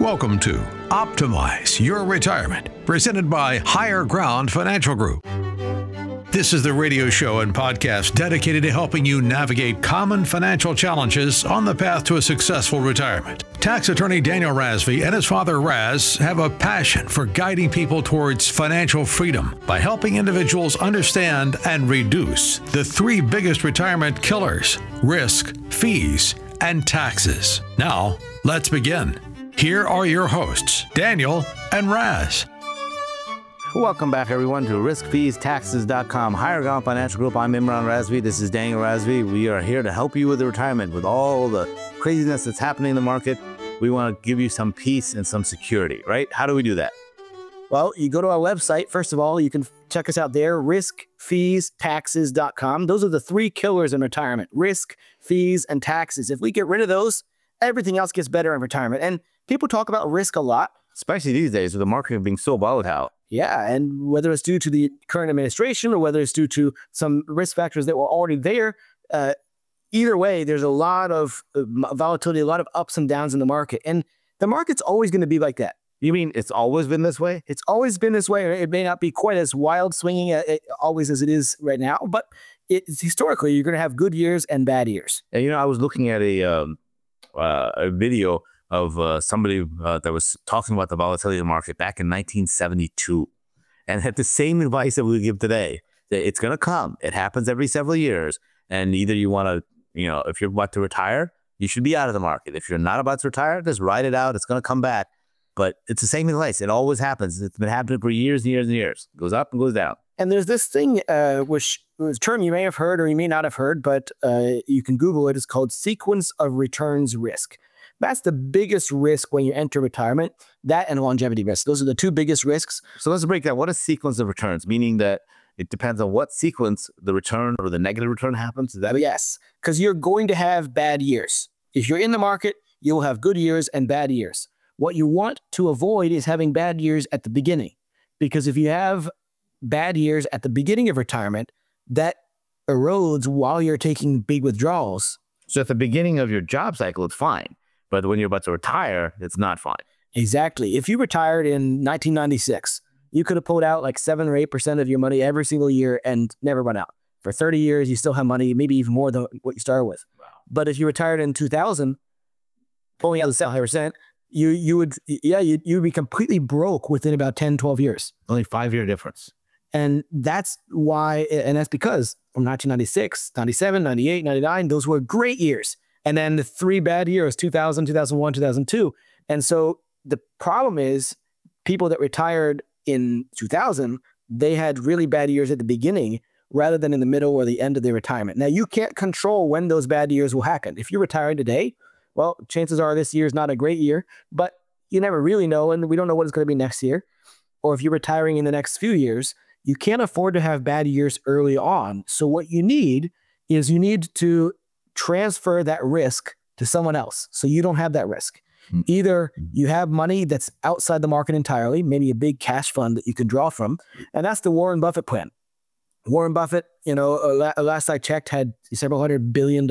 Welcome to Optimize Your Retirement, presented by Higher Ground Financial Group. This is the radio show and podcast dedicated to helping you navigate common financial challenges on the path to a successful retirement. Tax attorney Daniel Razvi and his father Raz have a passion for guiding people towards financial freedom by helping individuals understand and reduce the three biggest retirement killers: risk, fees, and taxes. Now, let's begin. Here are your hosts, Daniel and Raz. Welcome back, everyone, to riskfeestaxes.com. Higher Ground Financial Group. I'm Imran Razvi. This is Daniel Razvi. We are here to help you with the retirement. With all the craziness that's happening in the market, we want to give you some peace and some security, right? How do we do that? Well, you go to our website. First of all, you can check us out there, riskfeestaxes.com. Those are the three killers in retirement: risk, fees, and taxes. If we get rid of those, everything else gets better in retirement. And people talk about risk a lot, especially these days with the market being so volatile. Yeah, and whether it's due to the current administration or whether it's due to some risk factors that were already there, either way, there's a lot of volatility, a lot of ups and downs in the market. And the market's always going to be like that. You mean it's always been this way? It's always been this way. It may not be quite as wild swinging always as it is right now, but it's historically, you're going to have good years and bad years. And, I was looking at a video of somebody that was talking about the volatility of the market back in 1972, and had the same advice that we give today. That it's going to come. It happens every several years, and either you want to, if you're about to retire, you should be out of the market. If you're not about to retire, just ride it out. It's going to come back. But it's the same advice. It always happens. It's been happening for years and years and years. It goes up and goes down. And there's this thing, which is a term you may have heard or you may not have heard, but you can Google it. It's called sequence of returns risk. That's the biggest risk when you enter retirement, that and longevity risk. Those are the two biggest risks. So let's break down. What is sequence of returns? Meaning that it depends on what sequence the return or the negative return happens? Is that Yes, because you're going to have bad years. If you're in the market, you'll have good years and bad years. What you want to avoid is having bad years at the beginning. Because if you have bad years at the beginning of retirement, that erodes while you're taking big withdrawals. So at the beginning of your job cycle, it's fine. But when you're about to retire, it's not fine. Exactly. If you retired in 1996, you could have pulled out like 7 or 8% of your money every single year and never run out. For 30 years, you still have money, maybe even more than what you started with. Wow. But if you retired in 2000, pulling out the 7%, you'd be completely broke within about 10, 12 years. Only 5-year difference. And that's why, and that's because from 1996, 97, 98, 99, those were great years. And then the 3 bad years, 2000, 2001, 2002. And so the problem is people that retired in 2000, they had really bad years at the beginning rather than in the middle or the end of their retirement. Now, you can't control when those bad years will happen. If you're retiring today, well, chances are this year is not a great year, but you never really know, and we don't know what it's going to be next year. Or if you're retiring in the next few years, you can't afford to have bad years early on. So what you need to transfer that risk to someone else so you don't have that risk. Either you have money that's outside the market entirely, maybe a big cash fund that you can draw from, and that's the Warren Buffett plan. Warren Buffett, last I checked, had several $100 billion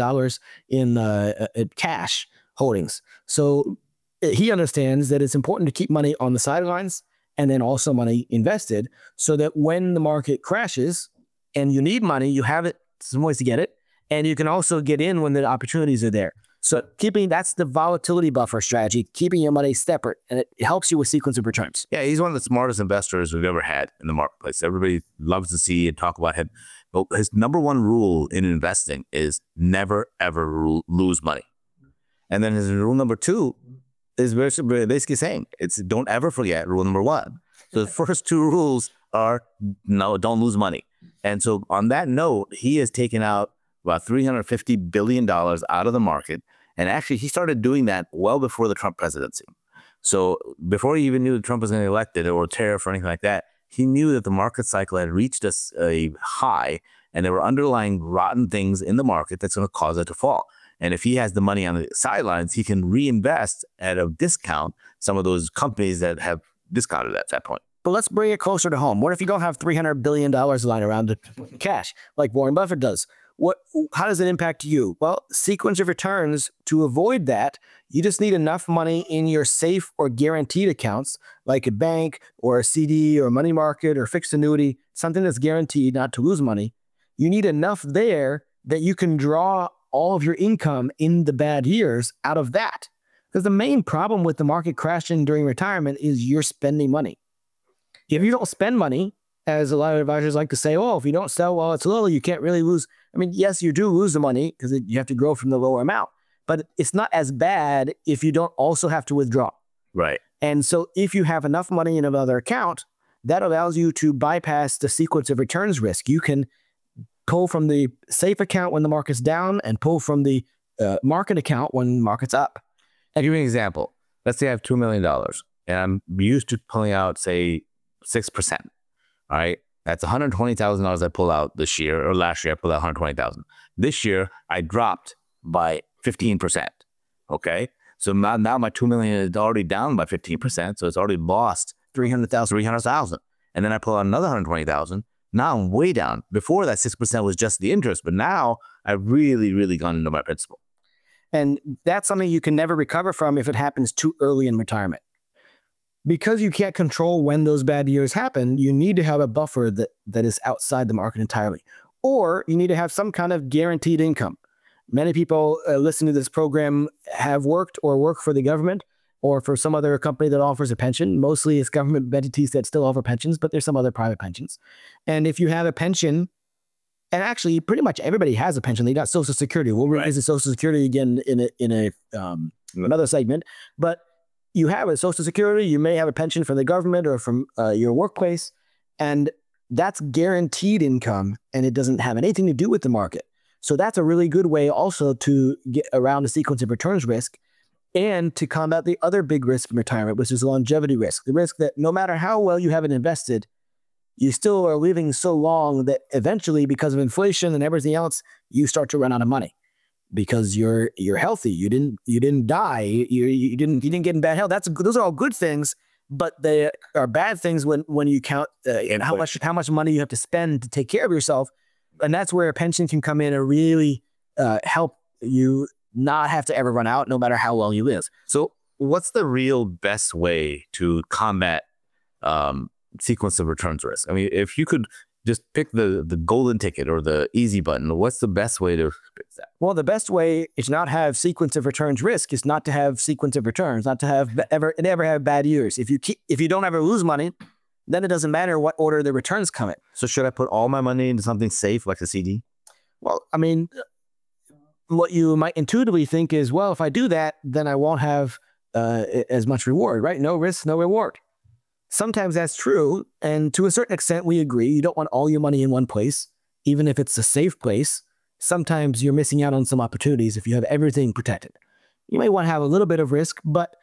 in cash holdings. So he understands that it's important to keep money on the sidelines and then also money invested so that when the market crashes and you need money, you have it, some ways to get it. And you can also get in when the opportunities are there. So that's the volatility buffer strategy, keeping your money separate, and it helps you with sequence of returns. Yeah, he's one of the smartest investors we've ever had in the marketplace. Everybody loves to see and talk about him. But his number one rule in investing is never, ever lose money. And then his rule number 2 is basically saying, it's don't ever forget rule number 1. So the first 2 rules are, no, don't lose money. And so on that note, he has taken out about $350 billion out of the market. And actually, he started doing that well before the Trump presidency. So before he even knew that Trump was going to be elected or tariff or anything like that, he knew that the market cycle had reached a high and there were underlying rotten things in the market that's going to cause it to fall. And if he has the money on the sidelines, he can reinvest at a discount some of those companies that have discounted at that point. But let's bring it closer to home. What if you don't have $300 billion lying around in cash like Warren Buffett does? how does it impact you? Well, sequence of returns, to avoid that, you just need enough money in your safe or guaranteed accounts, like a bank or a CD or money market or fixed annuity, something that's guaranteed not to lose money. You need enough there that you can draw all of your income in the bad years out of that. Because the main problem with the market crashing during retirement is you're spending money. If you don't spend money, as a lot of advisors like to say, oh, if you don't sell while it's low, you can't really lose. I mean, yes, you do lose the money because you have to grow from the lower amount, but it's not as bad if you don't also have to withdraw. Right. And so if you have enough money in another account, that allows you to bypass the sequence of returns risk. You can pull from the safe account when the market's down and pull from the market account when the market's up. I'll give you an example. Let's say I have $2 million and I'm used to pulling out, say, 6%. All right. That's $120,000 I pull out this year, or last year I pulled out $120,000. This year I dropped by 15%. Okay. So now my $2 million is already down by 15%. So it's already lost $300,000. And then I pull out another $120,000. Now I'm way down. Before that 6% was just the interest, but now I've really gone into my principal. And that's something you can never recover from if it happens too early in retirement. Because you can't control when those bad years happen, you need to have a buffer that is outside the market entirely. Or you need to have some kind of guaranteed income. Many people listening to this program have worked or work for the government or for some other company that offers a pension. Mostly it's government entities that still offer pensions, but there's some other private pensions. And if you have a pension, and actually pretty much everybody has a pension, they got Social Security. We'll revisit Social Security again in another segment. But you have a Social Security, you may have a pension from the government or from your workplace, and that's guaranteed income, and it doesn't have anything to do with the market. So that's a really good way also to get around the sequence of returns risk and to combat the other big risk in retirement, which is longevity risk. The risk that no matter how well you have it invested, you still are living so long that eventually, because of inflation and everything else, you start to run out of money. Because you're healthy, you didn't die, you didn't get in bad health. Those are all good things, but they are bad things when you count how much money you have to spend to take care of yourself, and that's where a pension can come in and really help you not have to ever run out, no matter how well you live. So, what's the real best way to combat sequence of returns risk? I mean, if you could just pick the golden ticket or the easy button, what's the best way to fix that? Well, the best way is not have sequence of returns risk, is not to have sequence of returns, not to have ever have bad years. If you don't ever lose money, then it doesn't matter what order the returns come in. So should I put all my money into something safe like a CD? Well, I mean, what you might intuitively think is, well, if I do that, then I won't have as much reward, right? No risk, no reward. Sometimes that's true, and to a certain extent, we agree. You don't want all your money in one place, even if it's a safe place. Sometimes you're missing out on some opportunities if you have everything protected. You may want to have a little bit of risk, but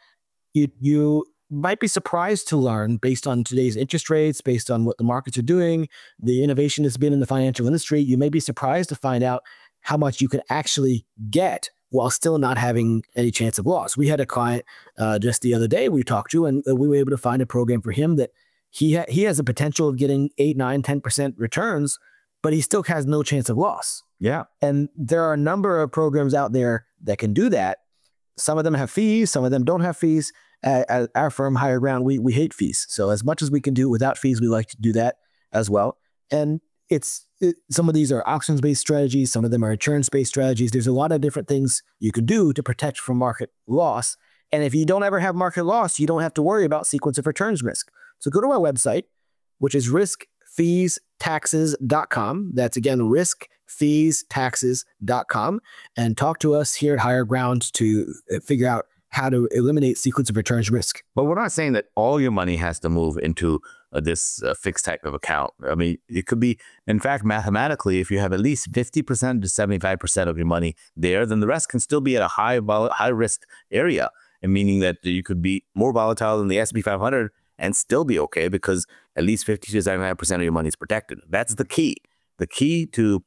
you might be surprised to learn, based on today's interest rates, based on what the markets are doing, the innovation that's been in the financial industry, you may be surprised to find out how much you can actually get while still not having any chance of loss. We had a client just the other day we talked to, and we were able to find a program for him that he has the potential of getting 8, 9, 10% returns, but he still has no chance of loss. Yeah. And there are a number of programs out there that can do that. Some of them have fees, some of them don't have fees. At our firm, Higher Ground, we hate fees. So as much as we can do without fees, we like to do that as well. And some of these are auctions-based strategies. Some of them are insurance-based strategies. There's a lot of different things you can do to protect from market loss. And if you don't ever have market loss, you don't have to worry about sequence of returns risk. So go to our website, which is riskfeestaxes.com. That's again, riskfeestaxes.com, and talk to us here at Higher Ground to figure out how to eliminate sequence of returns risk. But we're not saying that all your money has to move into this fixed type of account. I mean, it could be, in fact, mathematically, if you have at least 50% to 75% of your money there, then the rest can still be at a high risk area, and meaning that you could be more volatile than the S&P 500 and still be okay because at least 50 to 75% of your money is protected. That's the key. The key to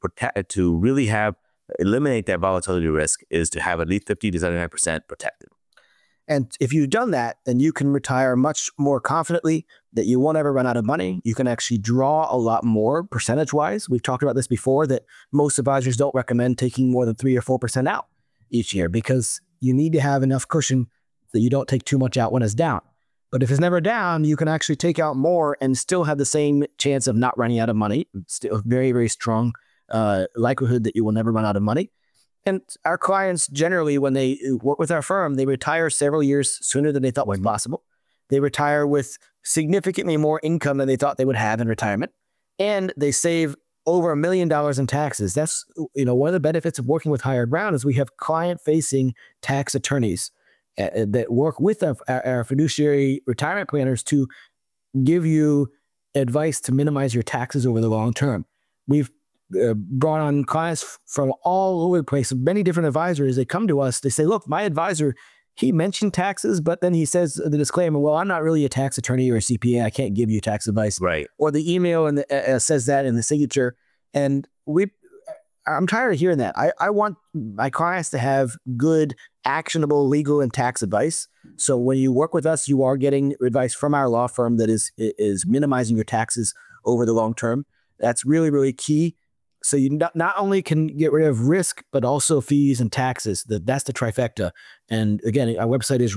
eliminate that volatility risk is to have at least 50 to 75% protected. And if you've done that, then you can retire much more confidently, that you won't ever run out of money. You can actually draw a lot more percentage-wise. We've talked about this before, that most advisors don't recommend taking more than 3 or 4% out each year, because you need to have enough cushion that you don't take too much out when it's down. But if it's never down, you can actually take out more and still have the same chance of not running out of money. Still very, very strong likelihood that you will never run out of money. And our clients generally, when they work with our firm, they retire several years sooner than they thought was possible. They retire with significantly more income than they thought they would have in retirement. And they save over $1 million in taxes. That's, one of the benefits of working with Higher Ground is we have client-facing tax attorneys that work with our fiduciary retirement planners to give you advice to minimize your taxes over the long term. We've brought on clients from all over the place, many different advisors. They come to us, they say, look, my advisor, he mentioned taxes, but then he says the disclaimer, well, I'm not really a tax attorney or a CPA. I can't give you tax advice. Right. Or the email and says that in the signature. And I'm tired of hearing that. I want my clients to have good, actionable legal and tax advice. So when you work with us, you are getting advice from our law firm that is minimizing your taxes over the long term. That's really, really key. So you not only can get rid of risk, but also fees and taxes. That's the trifecta. And again, our website is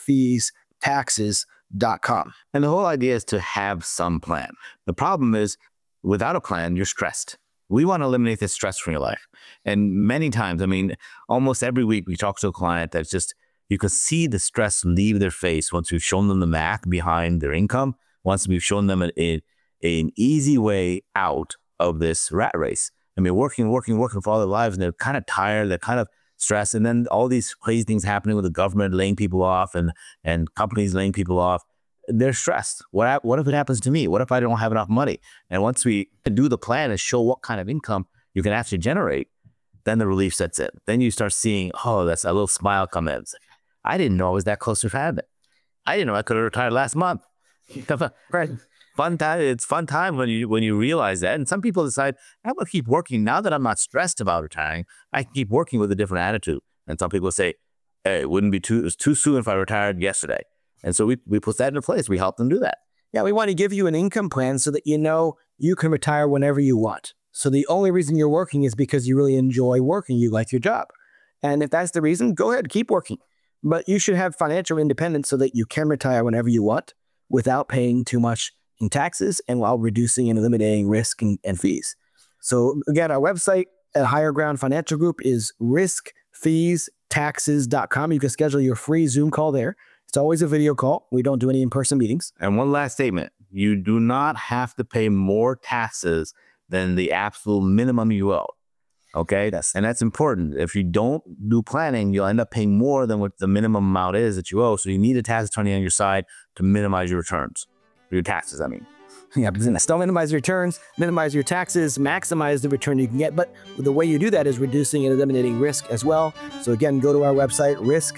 riskfeestaxes.com. And the whole idea is to have some plan. The problem is, without a plan, you're stressed. We want to eliminate this stress from your life. And many times, almost every week we talk to a client that's just, you can see the stress leave their face once we've shown them the math behind their income, once we've shown them an easy way out of this rat race. Working for all their lives, and they're kind of tired, they're kind of stressed, and then all these crazy things happening with the government laying people off and companies laying people off. They're stressed. What if it happens to me? What if I don't have enough money? And once we do the plan and show what kind of income you can actually generate, then the relief sets in. Then you start seeing, that's a little smile come in. I didn't know I was that close to retirement. I didn't know I could have retired last month. Right. Fun time. It's fun time when you realize that. And some people decide, I'm going to keep working now that I'm not stressed about retiring. I can keep working with a different attitude. And some people say, hey, it was too soon if I retired yesterday. And so we put that into place. We help them do that. Yeah, we want to give you an income plan so that you can retire whenever you want. So the only reason you're working is because you really enjoy working. You like your job. And if that's the reason, go ahead, keep working. But you should have financial independence so that you can retire whenever you want without paying too much in taxes and while reducing and eliminating risk and fees. So again, our website at Higher Ground Financial Group is riskfeestaxes.com. You can schedule your free Zoom call there. It's always a video call. We don't do any in-person meetings. And one last statement. You do not have to pay more taxes than the absolute minimum you owe. Okay? And that's important. If you don't do planning, you'll end up paying more than what the minimum amount is that you owe. So you need a tax attorney on your side to minimize your returns. Your taxes, Yeah, but still minimize your returns, minimize your taxes, maximize the return you can get. But the way you do that is reducing and eliminating risk as well. So again, go to our website,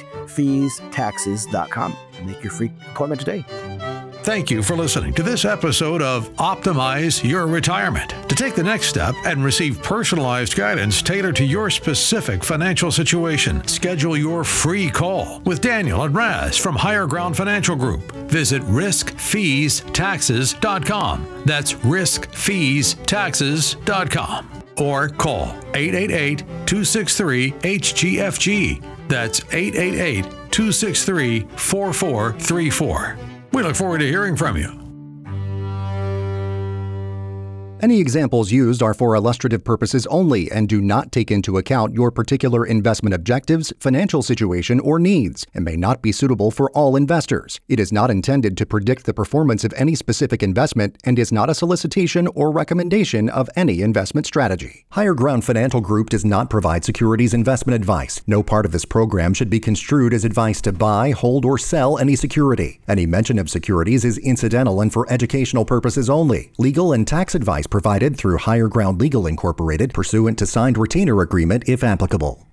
riskfeestaxes.com, and make your free appointment today. Thank you for listening to this episode of Optimize Your Retirement. To take the next step and receive personalized guidance tailored to your specific financial situation, schedule your free call with Daniel and Raz from Higher Ground Financial Group. Visit riskfeestaxes.com. That's riskfeestaxes.com. Or call 888-263-HGFG. That's 888-263-4434. We look forward to hearing from you. Any examples used are for illustrative purposes only and do not take into account your particular investment objectives, financial situation, or needs, and may not be suitable for all investors. It is not intended to predict the performance of any specific investment and is not a solicitation or recommendation of any investment strategy. Higher Ground Financial Group does not provide securities investment advice. No part of this program should be construed as advice to buy, hold, or sell any security. Any mention of securities is incidental and for educational purposes only. Legal and tax advice provided through Higher Ground Legal Incorporated pursuant to signed retainer agreement if applicable.